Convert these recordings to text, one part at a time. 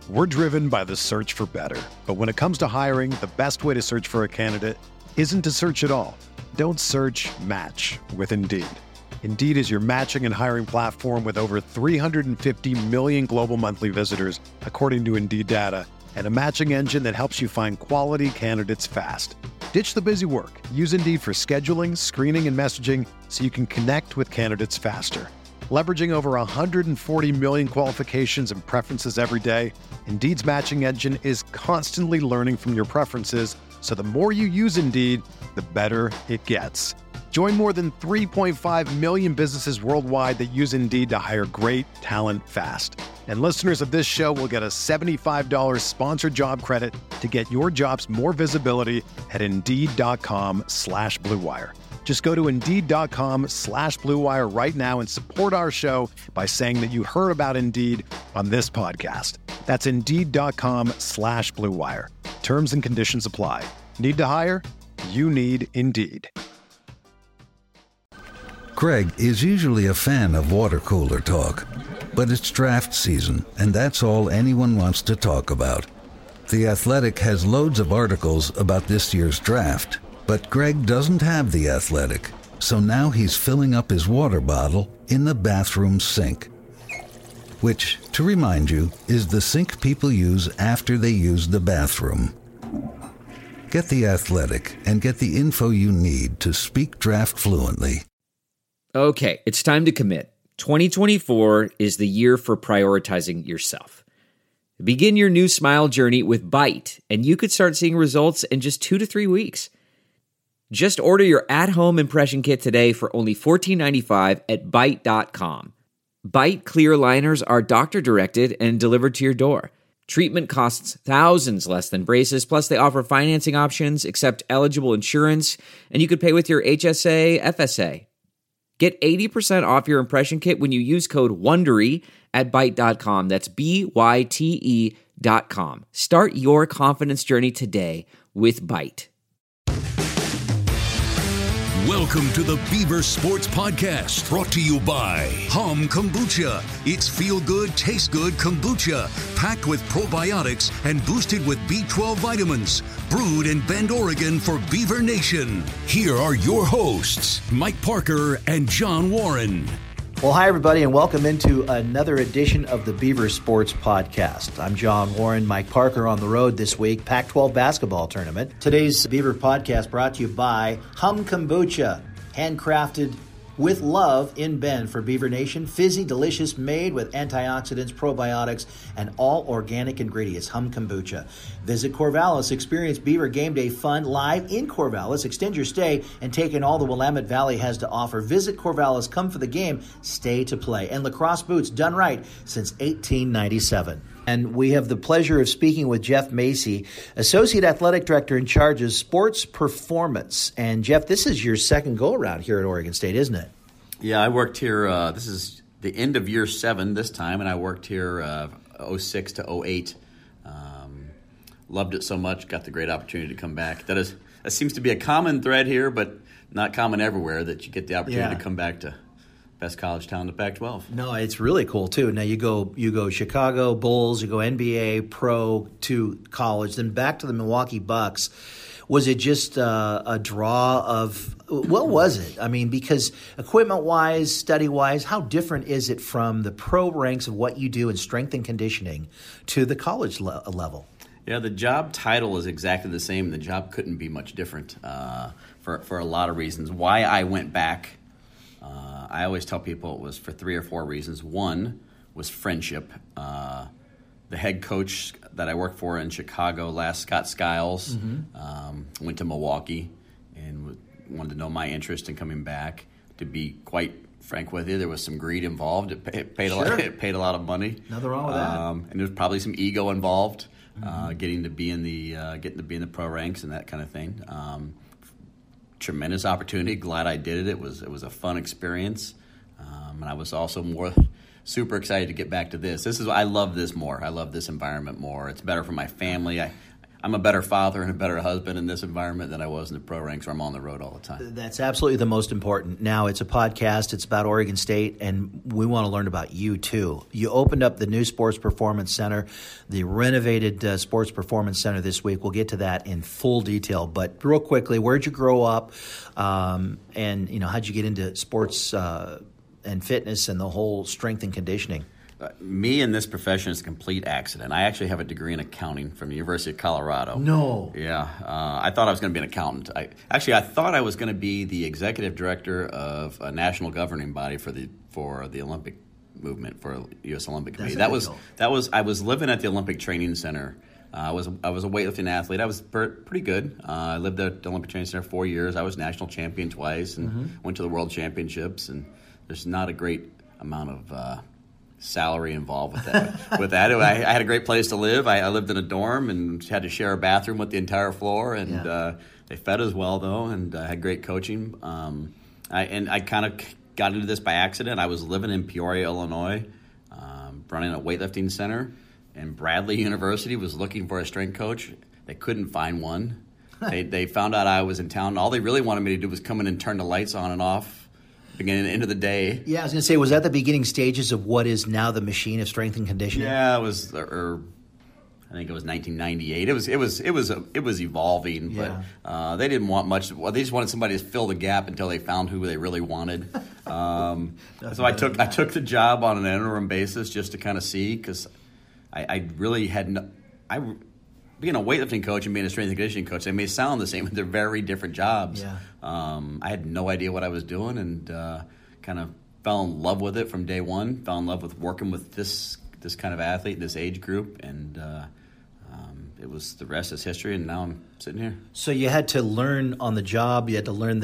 We're driven by the search for better. But when it comes to hiring, the best way to search for a candidate isn't to search at all. Don't search, match with Indeed. Indeed is your matching and hiring platform with over 350 million global monthly visitors, according to Indeed data, and a matching engine that helps you find quality candidates fast. Ditch the busy work. Use Indeed for scheduling, screening, and messaging so you can connect with candidates faster. Leveraging over 140 million qualifications and preferences every day, Indeed's matching engine is constantly learning from your preferences, so the more you use Indeed, the better it gets. Join more than 3.5 million businesses worldwide that use Indeed to hire great talent fast. And listeners of this show will get a $75 sponsored job credit to get your jobs more visibility at Indeed.com/Blue Wire. Just go to Indeed.com/Blue Wire right now and support our show by saying that you heard about Indeed on this podcast. That's Indeed.com/Blue Wire. Terms and conditions apply. Need to hire? You need Indeed. Craig is usually a fan of water cooler talk, but it's draft season, and that's all anyone wants to talk about. The Athletic has loads of articles about this year's draft, but Greg doesn't have The Athletic, so now he's filling up his water bottle in the bathroom sink. Which, to remind you, is the sink people use after they use the bathroom. Get The Athletic and get the info you need to speak draft fluently. Okay, it's time to commit. 2024 is the year for prioritizing yourself. Begin your new smile journey with Byte, and you could start seeing results in just 2 to 3 weeks. Just order your at-home impression kit today for only $14.95 at Byte.com. Byte clear liners are doctor-directed and delivered to your door. Treatment costs thousands less than braces, plus they offer financing options, accept eligible insurance, and you could pay with your HSA, FSA. Get 80% off your impression kit when you use code WONDERY at Byte.com. That's BYTE.com. Start your confidence journey today with Byte. Welcome to the Beaver Sports Podcast, brought to you by Hum Kombucha. It's feel-good, taste-good kombucha, packed with probiotics and boosted with B12 vitamins. Brewed in Bend, Oregon for Beaver Nation. Here are your hosts, Mike Parker and John Warren. Well, hi, everybody, and welcome into another edition of the Beaver Sports Podcast. I'm John Warren, Mike Parker on the road this week, Pac-12 basketball tournament. Today's Beaver Podcast brought to you by Hum Kombucha, handcrafted with love in Bend for Beaver Nation. Fizzy, delicious, made with antioxidants, probiotics, and all organic ingredients. Hum Kombucha. Visit Corvallis. Experience Beaver Game Day fun live in Corvallis. Extend your stay and take in all the Willamette Valley has to offer. Visit Corvallis. Come for the game. Stay to play. And lacrosse boots done right since 1897. And we have the pleasure of speaking with Jeff Macy, Associate Athletic Director in charge of Sports Performance. And Jeff, this is your second go-around here at Oregon State, isn't it? Yeah, I worked here, this is the end of year 7 this time, and I worked here 06 to 08. Loved it so much, got the great opportunity to come back. That seems to be a common thread here, but not common everywhere, that you get the opportunity to come back to best college town, the Pac-12. No, it's really cool too. Now you go Chicago Bulls, you go NBA, pro to college, then back to the Milwaukee Bucks. Was it just a draw of what was it? I mean, because equipment-wise, study-wise, how different is it from the pro ranks of what you do in strength and conditioning to the college level? Yeah, the job title is exactly the same. The job couldn't be much different for a lot of reasons. Why I went back. I always tell people it was for 3 or 4 reasons. One was friendship. The head coach that I worked for in Chicago last, Scott Skiles, went to Milwaukee and wanted to know my interest in coming back. To be quite frank with you, there was some greed involved. It paid a lot of money. Nothing wrong with that. And there was probably some ego involved, getting to be in the pro ranks and that kind of thing. Tremendous opportunity. Glad I did it. It was a fun experience, and I was also super excited to get back to this. I love this more. I love this environment more. It's better for my family. I I'm a better father and a better husband in this environment than I was in the pro ranks where I'm on the road all the time. That's absolutely the most important. Now, it's a podcast. It's about Oregon State, and we want to learn about you, too. You opened up the new Sports Performance Center, the renovated Sports Performance Center this week. We'll get to that in full detail. But real quickly, where'd you grow up, and how'd you get into sports and fitness and the whole strength and conditioning? Me in this profession is a complete accident. I actually have a degree in accounting from the University of Colorado. No. Yeah. I thought I was going to be an accountant. I thought I was going to be the executive director of a national governing body for the Olympic movement, for U.S. Olympic Committee. That was I was living at the Olympic Training Center. I was a weightlifting athlete. I was pretty good. I lived at the Olympic Training Center 4 years. I was national champion twice and went to the World Championships. And there's not a great amount of salary involved with that. I had a great place to live. I lived in a dorm and had to share a bathroom with the entire floor, and they fed us well though, and I had great coaching. I kind of got into this by accident. I was living in Peoria, Illinois, running a weightlifting center, and Bradley University was looking for a strength coach. They couldn't find one. They found out I was in town. All they really wanted me to do was come in and turn the lights on and off beginning and end of the day. Yeah, I was going to say, was that the beginning stages of what is now the machine of strength and conditioning? Yeah, it was. I think it was 1998. It was evolving, but they didn't want much. Well, they just wanted somebody to fill the gap until they found who they really wanted. So I took the job on an interim basis just to kind of see, because I really had no. Being a weightlifting coach and being a strength and conditioning coach, they may sound the same, but they're very different jobs. Yeah. I had no idea what I was doing, and kind of fell in love with it from day one. Fell in love with working with this kind of athlete, this age group, and it was, the rest is history. And now I'm sitting here. So you had to learn on the job. You had to learn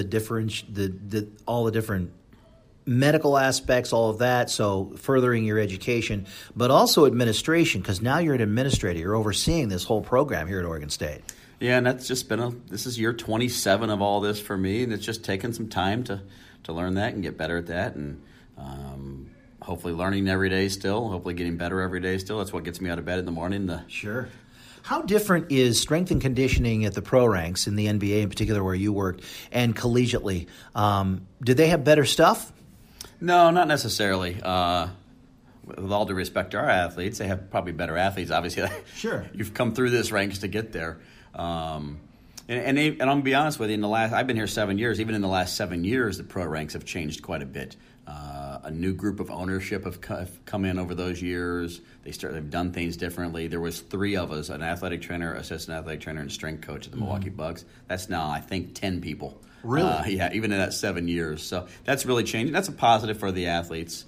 all the different medical aspects, all of that, so furthering your education, but also administration, because now you're an administrator. You're overseeing this whole program here at Oregon State. Yeah, and that's just this is year 27 of all this for me, and it's just taken some time to learn that and get better at that, and hopefully learning every day still, hopefully getting better every day still. That's what gets me out of bed in the morning. Sure. How different is strength and conditioning at the pro ranks, in the NBA in particular where you worked, and collegiately? Did they have better stuff? No, not necessarily. With all due respect to our athletes, they have probably better athletes. Obviously, sure. You've come through this ranks to get there. And I'm gonna be honest with you. I've been here 7 years. Even in the last 7 years, the pro ranks have changed quite a bit. A new group of ownership have come in over those years. They've done things differently. There was 3 of us: an athletic trainer, assistant athletic trainer, and strength coach at the Milwaukee Bucks. That's now, I think, 10 people. Really? Yeah, even in that 7 years. So that's really changing. That's a positive for the athletes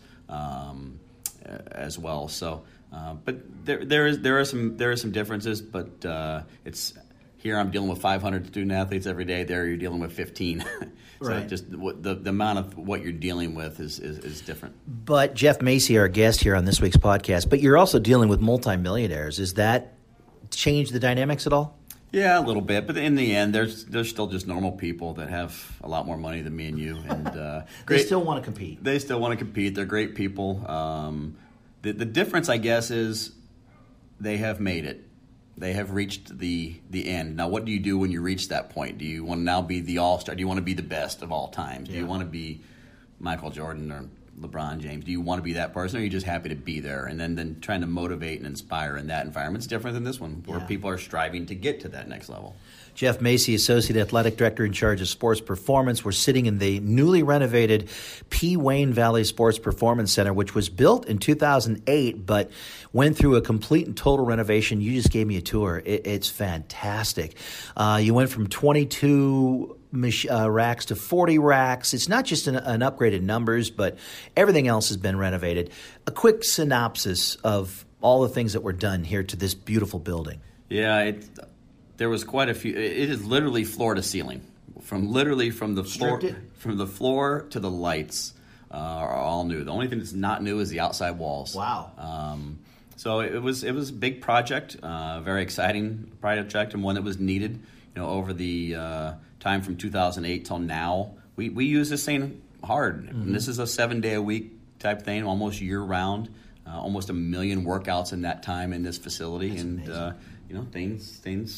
as well. So, but there are some differences. But it's here I'm dealing with 500 student athletes every day. There you're dealing with 15. So right. Just the amount of what you're dealing with is different. But Jeff Macy, our guest here on this week's podcast, but you're also dealing with multimillionaires. Does that change the dynamics at all? Yeah, a little bit, but in the end, there's still just normal people that have a lot more money than me and you, and they still want to compete. They still want to compete. They're great people. The difference, I guess, is they have made it. They have reached the end. Now, what do you do when you reach that point? Do you want to now be the all-star? Do you want to be the best of all times? Do you want to be Michael Jordan or LeBron James? Do you want to be that person, or are you just happy to be there? And then trying to motivate and inspire in that environment is different than this one, where people are striving to get to that next level. Jeff Macy, Associate Athletic Director in charge of Sports Performance. We're sitting in the newly renovated P. Wayne Valley Sports Performance Center, which was built in 2008, but went through a complete and total renovation. You just gave me a tour. It's fantastic. You went from 22 racks to 40 racks. It's not just an upgraded numbers, but everything else has been renovated. A quick synopsis of all the things that were done here to this beautiful building. Yeah, there was quite a few. It is literally floor to ceiling, from the floor to the lights are all new. The only thing that's not new is the outside walls. Wow. So it was a big project, very exciting project, and one that was needed. Over the time from 2008 till now, we use this thing hard. Mm-hmm. And this is a 7-day-a-week type thing, almost year-round. Almost 1 million workouts in that time in this facility. That's amazing. Things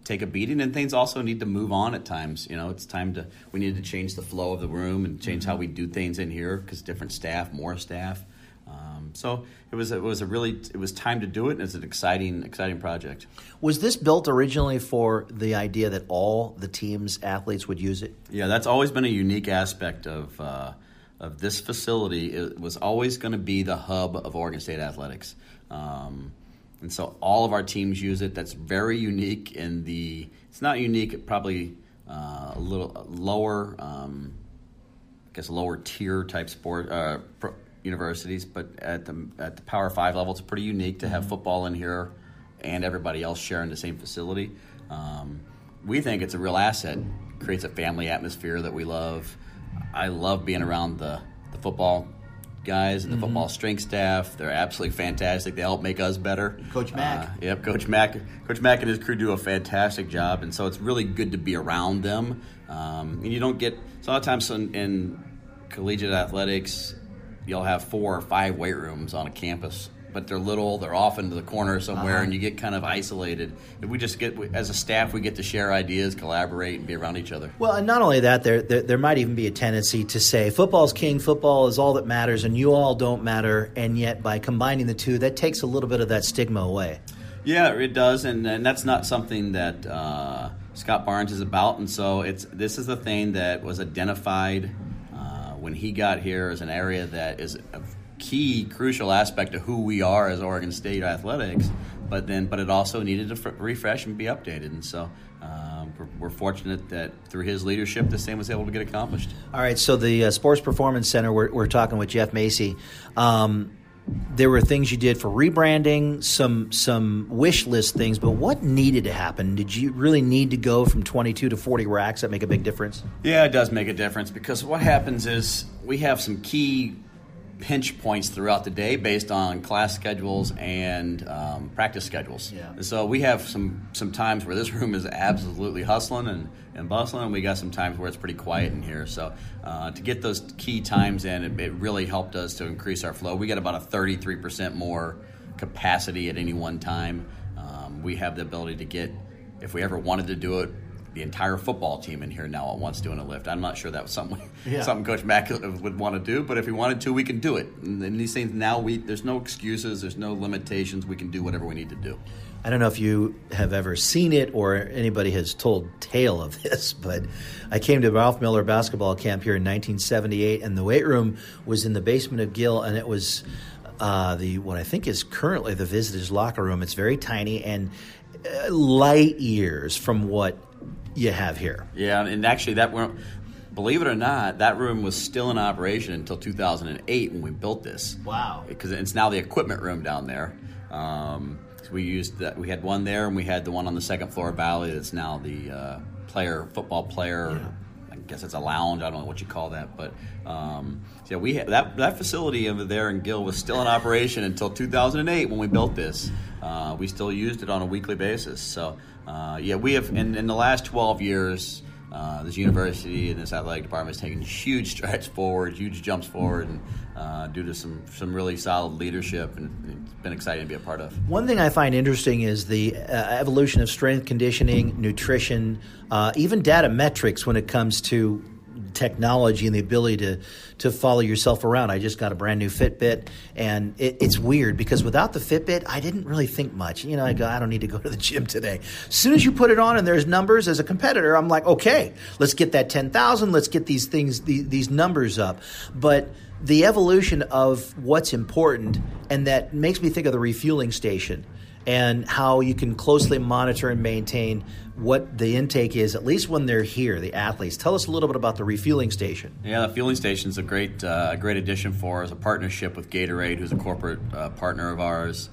take a beating, and things also need to move on at times. It's time we need to change the flow of the room and change how we do things in here because different staff, more staff. So it was time to do it, and it's an exciting project. Was this built originally for the idea that all the team's athletes would use it? Yeah, that's always been a unique aspect of this facility. It was always going to be the hub of Oregon State athletics. And so all of our teams use it. That's very unique it's not unique, probably a little lower, lower tier type sport universities, but at the Power 5 level, it's pretty unique to have football in here and everybody else sharing the same facility. We think it's a real asset. It creates a family atmosphere that we love. I love being around the football guys and the football strength staff. They're absolutely fantastic. They help make us better. Coach Mack. Coach Mack and his crew do a fantastic job, and so it's really good to be around them. And you don't get – so a lot of times in collegiate athletics, you'll have 4 or 5 weight rooms on a campus, but they're little. They're off into the corner somewhere, and you get kind of isolated. If we just as a staff, we get to share ideas, collaborate, and be around each other. Well, and not only that, there might even be a tendency to say football's king, football is all that matters, and you all don't matter. And yet, by combining the two, that takes a little bit of that stigma away. Yeah, it does, and that's not something that Scott Barnes is about. And so this is the thing that was identified when he got here as an area that is a key, crucial aspect of who we are as Oregon State athletics, but it also needed to refresh and be updated. And so we're fortunate that through his leadership, this thing was able to get accomplished. All right, so the Sports Performance Center, we're talking with Jeff Macy. There were things you did for rebranding, some wish list things, but what needed to happen? Did you really need to go from 22 to 40 racks? That make a big difference? Yeah, it does make a difference because what happens is we have some key pinch points throughout the day based on class schedules and practice schedules. Yeah. And so we have some times where this room is absolutely hustling and bustling, and we got some times where it's pretty quiet in here. So to get those key times in, it really helped us to increase our flow. We got about a 33% more capacity at any one time. We have the ability to get, if we ever wanted to do it, the entire football team in here now at once doing a lift. I'm not sure that was something Coach Mack would want to do, but if he wanted to, we can do it. And these things now, there's no excuses, there's no limitations. We can do whatever we need to do. I don't know if you have ever seen it or anybody has told tale of this, but I came to Ralph Miller basketball camp here in 1978, and the weight room was in the basement of Gill, and it was what I think is currently the visitors' locker room. It's very tiny and light years from what you have here. Yeah, and actually believe it or not, that room was still in operation until 2008 when we built this. Wow. Because it's now the equipment room down there. So we used that. We had one there, and we had the one on the second floor of Valley that's now the football player. Yeah. I guess it's a lounge. I don't know what you call that, but we had that facility over there in Gill was still in operation until 2008 when we built this. We still used it on a weekly basis. So we have in the last 12 years. This university and this athletic department has taken huge strides forward, huge jumps forward, and due to some really solid leadership, and it's been exciting to be a part of. One thing I find interesting is the evolution of strength conditioning, nutrition, even data metrics when it comes to technology and the ability to follow yourself around. I just got a brand new Fitbit, and it's weird because without the Fitbit, I didn't really think much. I go, I don't need to go to the gym today. As soon as you put it on and there's numbers as a competitor, I'm like, okay, let's get that 10,000. Let's get these things, these numbers up. But the evolution of what's important, and that makes me think of the refueling station and how you can closely monitor and maintain what the intake is, at least when they're here, the athletes. Tell us a little bit about the refueling station. Yeah, the fueling station is a great addition for us, a partnership with Gatorade, who's a corporate partner of ours.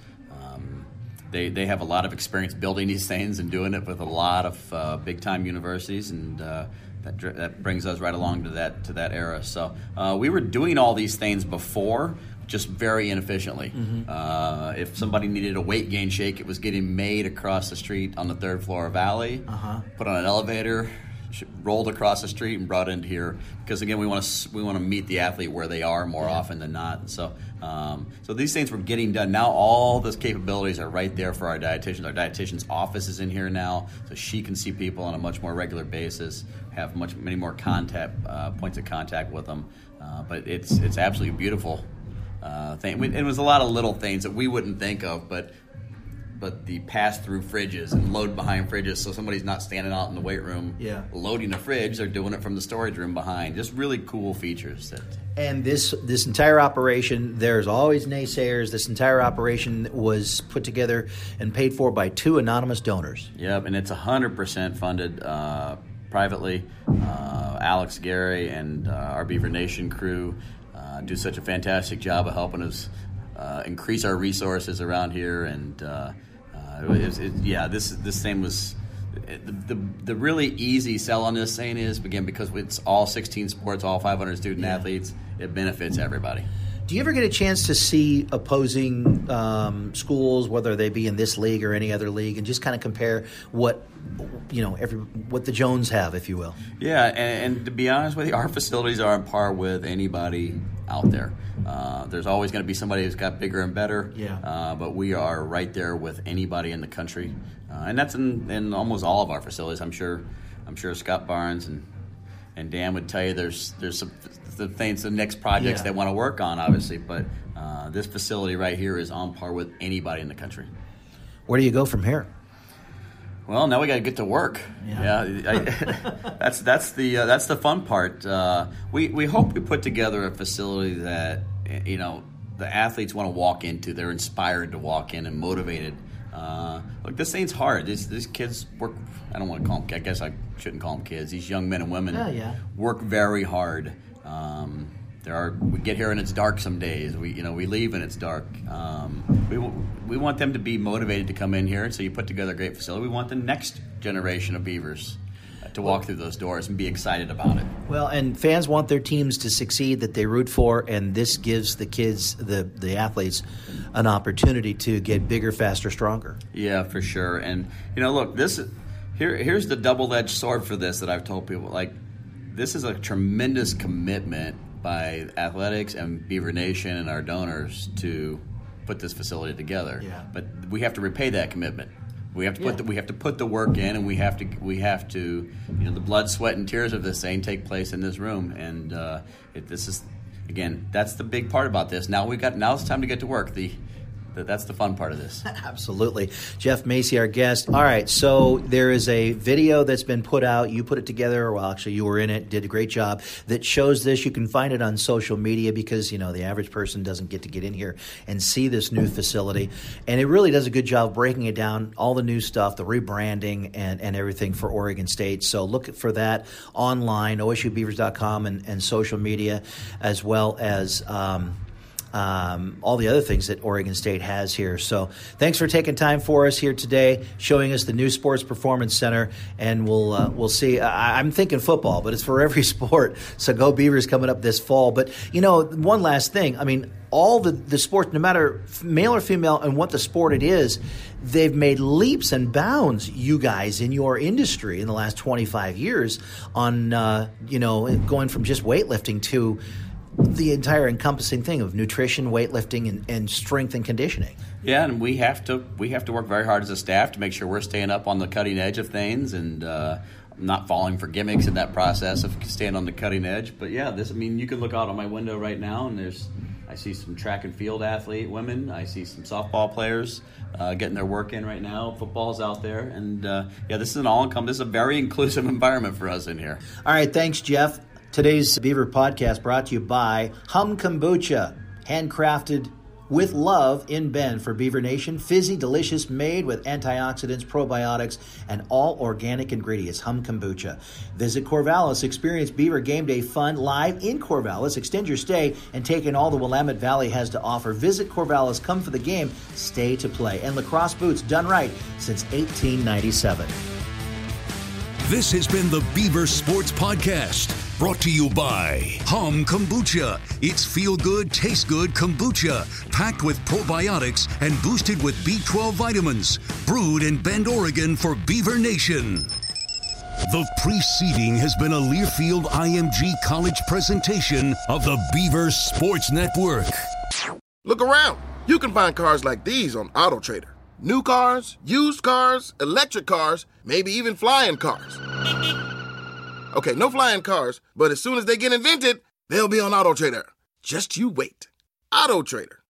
They have a lot of experience building these things and doing it with a lot of big-time universities, and that brings us right along to that era. So we were doing all these things before, just very inefficiently. Mm-hmm. If somebody needed a weight gain shake, it was getting made across the street on the third floor of Valley, put on an elevator, rolled across the street and brought into here because again we want to meet the athlete where they are more often than not. So these things were getting done. Now all those capabilities are right there for our dietitians. Our dietitian's office is in here now, so she can see people on a much more regular basis, have many more points of contact with them. But it's absolutely beautiful thing. It was a lot of little things that we wouldn't think of, but the pass-through fridges and load behind fridges, so somebody's not standing out in the weight room loading a fridge. They're doing it from the storage room behind. Just really cool features. And this entire operation, there's always naysayers. This entire operation was put together and paid for by 2 anonymous donors. Yep, and it's 100% funded privately. Alex Gary and our Beaver Nation crew do such a fantastic job of helping us increase our resources around here, and this thing was the really easy sell on this thing is again because it's all 16 sports, all 500 student athletes. It benefits everybody. Do you ever get a chance to see opposing schools, whether they be in this league or any other league, and just kind of compare what the Jones have, if you will? Yeah, and to be honest with you, our facilities are on par with anybody out there. There's always going to be somebody who's got bigger and better. But we are right there with anybody in the country, and that's in almost all of our facilities. I'm sure Scott Barnes and Dan would tell you there's some the next projects they want to work on, obviously, but this facility right here is on par with anybody in the country. Where do you go from here? Well, now we got to get to work. That's the fun part. We hope we put together a facility that the athletes want to walk into. They're inspired to walk in and motivated. Look, this thing's hard. These kids work. I don't want to call them. I guess I shouldn't call them kids. These young men and women work very hard. We get here and it's dark some days. We leave and it's dark. We want them to be motivated to come in here, and so you put together a great facility. We want the next generation of Beavers to walk through those doors and be excited about it. Well, and fans want their teams to succeed that they root for, and this gives the kids, the athletes, an opportunity to get bigger, faster, stronger. Yeah, for sure. And look, here's the double-edged sword for this that I've told people. Like, this is a tremendous commitment by athletics and Beaver Nation and our donors to put this facility together. But we have to repay that commitment. We have to put the work in, and we have to the blood, sweat, and tears of this thing take place in this room. And this is again, that's the big part about this. Now it's time to get to work. That's the fun part of this. Absolutely. Jeff Macy, our guest. All right, so there is a video that's been put out. You put it together. Well, actually, you were in it, did a great job, that shows this. You can find it on social media because, the average person doesn't get in here and see this new facility. And it really does a good job breaking it down, all the new stuff, the rebranding and everything for Oregon State. So look for that online, OSUBeavers.com and social media, as well as all the other things that Oregon State has here. So thanks for taking time for us here today, showing us the new Sports Performance Center, and we'll see. I'm thinking football, but it's for every sport. So go Beavers coming up this fall. But, one last thing. I mean, all the sports, no matter male or female and what the sport it is, they've made leaps and bounds, you guys, in your industry in the last 25 years on, going from just weightlifting to the entire encompassing thing of nutrition, weightlifting, and strength and conditioning. Yeah, and we have to work very hard as a staff to make sure we're staying up on the cutting edge of things and not falling for gimmicks in that process of staying on the cutting edge. But yeah, you can look out on my window right now, and I see some track and field athlete women. I see some softball players getting their work in right now. Football's out there, and this is this is a very inclusive environment for us in here. All right, thanks, Jeff. Today's Beaver podcast brought to you by Hum Kombucha, handcrafted with love in Bend for Beaver Nation. Fizzy, delicious, made with antioxidants, probiotics, and all organic ingredients. Hum Kombucha. Visit Corvallis. Experience Beaver Game Day fun live in Corvallis. Extend your stay and take in all the Willamette Valley has to offer. Visit Corvallis. Come for the game. Stay to play. And lacrosse boots done right since 1897. This has been the Beaver Sports Podcast, brought to you by Hum Kombucha. It's feel-good, taste-good kombucha, packed with probiotics and boosted with B12 vitamins. Brewed in Bend, Oregon for Beaver Nation. The preceding has been a Learfield IMG College presentation of the Beaver Sports Network. Look around. You can find cars like these on AutoTrader. New cars, used cars, electric cars, maybe even flying cars. Okay, no flying cars, but as soon as they get invented, they'll be on AutoTrader. Just you wait. AutoTrader.